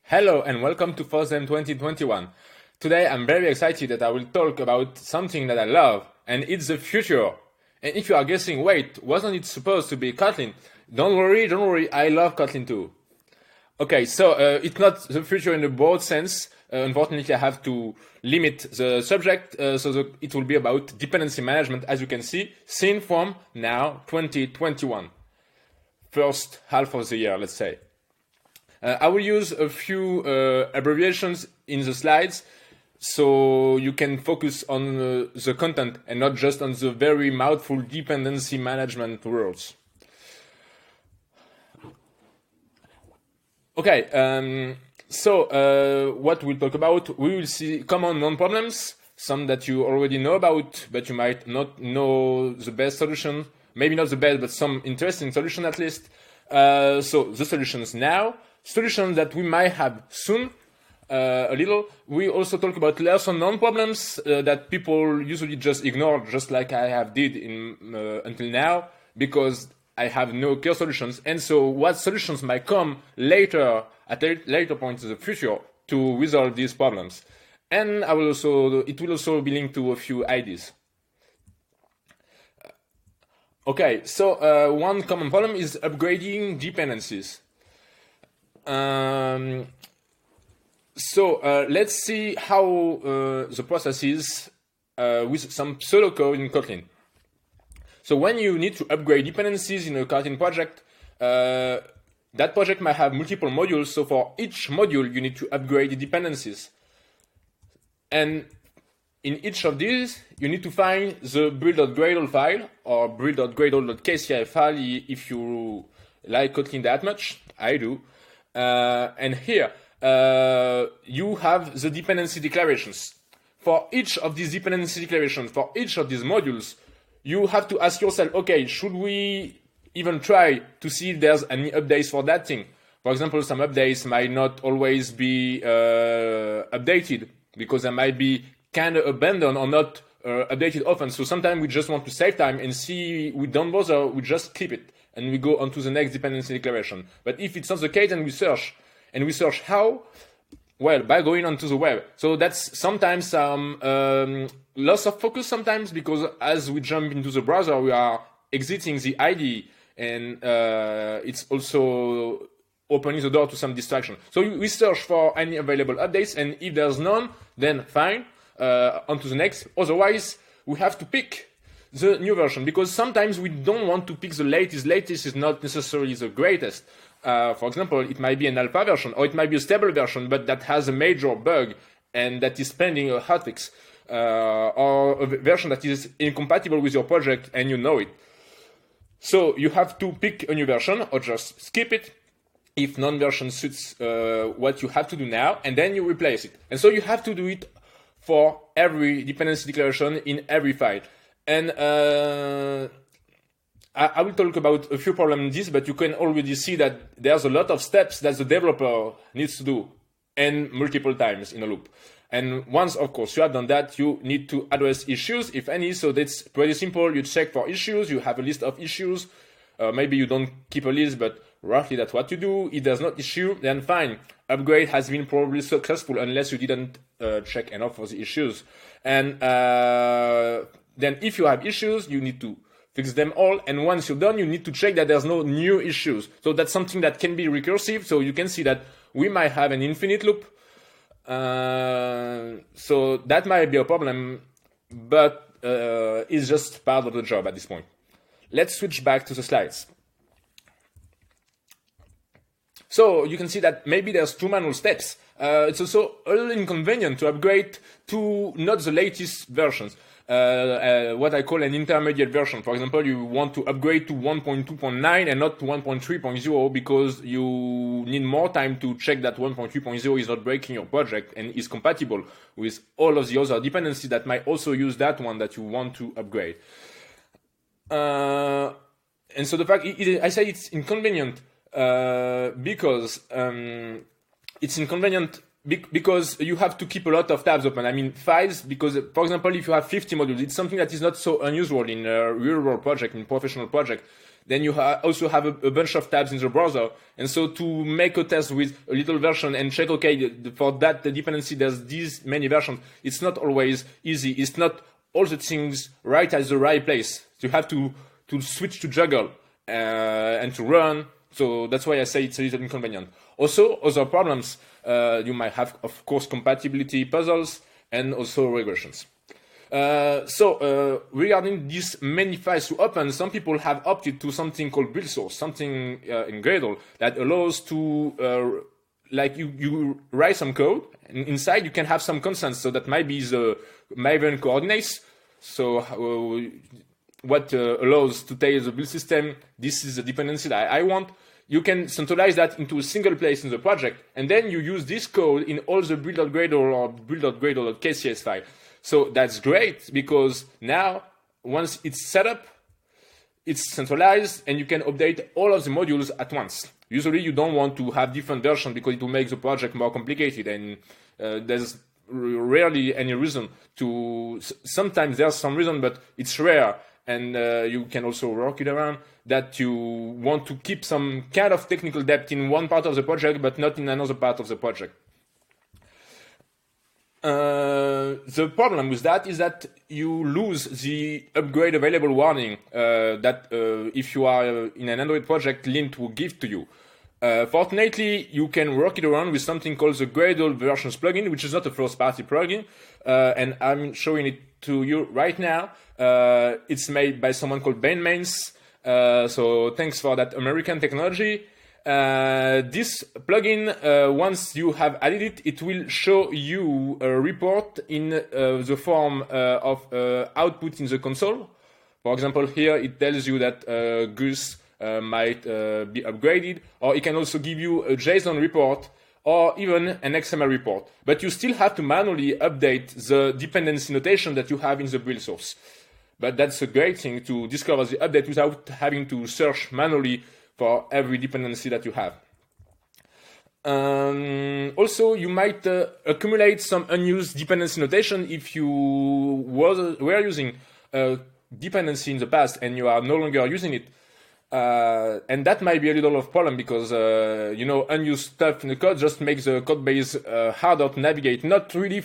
Hello and welcome to FOSDEM 2021. Today I'm very excited that I will talk about something that I love, and it's the future. And if you are guessing, wait, wasn't it supposed to be Kotlin? Don't worry, I love Kotlin too. Okay, so it's not the future in the broad sense. Unfortunately, I have to limit the subject, so that it will be about dependency management, as you can see, seen from now 2021. First half of the year, let's say. I will use a few abbreviations in the slides so you can focus on the content and not just on the very mouthful dependency management words. Okay, so what we'll talk about, we will see common non-problems, some that you already know about, but you might not know the best solution, maybe not the best, but some interesting solution at least. So the solutions now, solutions that we might have soon, a little. We also talk about lesser non-problems that people usually just ignore, just like I have did until now, because I have no clear solutions. And so what solutions might come later, at a later point in the future, to resolve these problems. And it will also be linked to a few ideas. Okay, so one common problem is upgrading dependencies. Let's see how the process is with some pseudocode in Kotlin. So when you need to upgrade dependencies in a Kotlin project, that project might have multiple modules. So for each module, you need to upgrade the dependencies. And in each of these, you need to find the build.gradle file or build.gradle.kci file if you like Kotlin that much. I do. And here, you have the dependency declarations. For each of these dependency declarations, for each of these modules, you have to ask yourself, okay, should we even try to see if there's any updates for that thing? For example, some updates might not always be updated because they might be kind of abandoned or not updated often. So sometimes we just want to save time and see, we don't bother, we just keep it and we go on to the next dependency declaration. But if it's not the case, then we search. And we search how? Well, by going onto the web. So that's sometimes some loss of focus sometimes, because as we jump into the browser, we are exiting the IDE, and it's also opening the door to some distraction. So we search for any available updates, and if there's none, then fine, on to the next. Otherwise, we have to pick the new version, because sometimes we don't want to pick the latest. Latest is not necessarily the greatest. For example, it might be an alpha version, or it might be a stable version, but that has a major bug and that is pending a hotfix, or a version that is incompatible with your project and you know it. So you have to pick a new version or just skip it if non-version suits what you have to do now, and then you replace it. And so you have to do it for every dependency declaration in every file. And I will talk about a few problems in this, but you can already see that there's a lot of steps that the developer needs to do, and multiple times in a loop. And once, of course, you have done that, you need to address issues, if any. So that's pretty simple. You check for issues. You have a list of issues. Maybe you don't keep a list, but roughly that's what you do. If there's not issue, then fine. Upgrade has been probably successful unless you didn't check enough for the issues. And then if you have issues, you need to fix them all. And once you're done, you need to check that there's no new issues. So that's something that can be recursive. So you can see that we might have an infinite loop. So that might be a problem, but it's just part of the job at this point. Let's switch back to the slides. So you can see that maybe there's two manual steps. It's also a little inconvenient to upgrade to not the latest versions. What I call an intermediate version. For example, you want to upgrade to 1.2.9 and not to 1.3.0 because you need more time to check that 1.3.0 is not breaking your project and is compatible with all of the other dependencies that might also use that one that you want to upgrade. And so the fact, I say it's inconvenient because it's inconvenient because you have to keep a lot of tabs open. I mean, files, because, for example, if you have 50 modules, it's something that is not so unusual in a real-world project, in professional project. Then you also have a bunch of tabs in the browser. And so to make a test with a little version and check, okay, for that the dependency, there's these many versions, it's not always easy. It's not all the things right at the right place. So you have to switch to juggle and to run. So that's why I say it's a little inconvenient. Also, other problems, you might have, of course, compatibility puzzles and also regressions. Regarding these many files to open, some people have opted to something called build source, something in Gradle that allows to, like you write some code, and inside you can have some constants, so that might be the Maven coordinates. So what allows to tell the build system, this is the dependency that I want. You can centralize that into a single place in the project, and then you use this code in all the build.gradle or build.gradle.kcs file. So that's great, because now, once it's set up, it's centralized, and you can update all of the modules at once. Usually you don't want to have different versions because it will make the project more complicated, and there's rarely any reason to. Sometimes there's some reason, but it's rare, and you can also work it around that you want to keep some kind of technical depth in one part of the project, but not in another part of the project. The problem with that is that you lose the upgrade available warning that if you are in an Android project, Lint will give to you. Fortunately, you can work it around with something called the Gradle Versions plugin, which is not a first-party plugin, and I'm showing it to you right now. It's made by someone called Ben Mains, so thanks for that American technology. This plugin, once you have added it, it will show you a report in the form of output in the console. For example, here it tells you that Gus might be upgraded, or it can also give you a JSON report or even an XML report. But you still have to manually update the dependency notation that you have in the build source. But that's a great thing, to discover the update without having to search manually for every dependency that you have. Also, you might accumulate some unused dependency notation if you were using a dependency in the past and you are no longer using it. And that might be a little of problem, because unused stuff in the code just makes the code base harder to navigate. Not really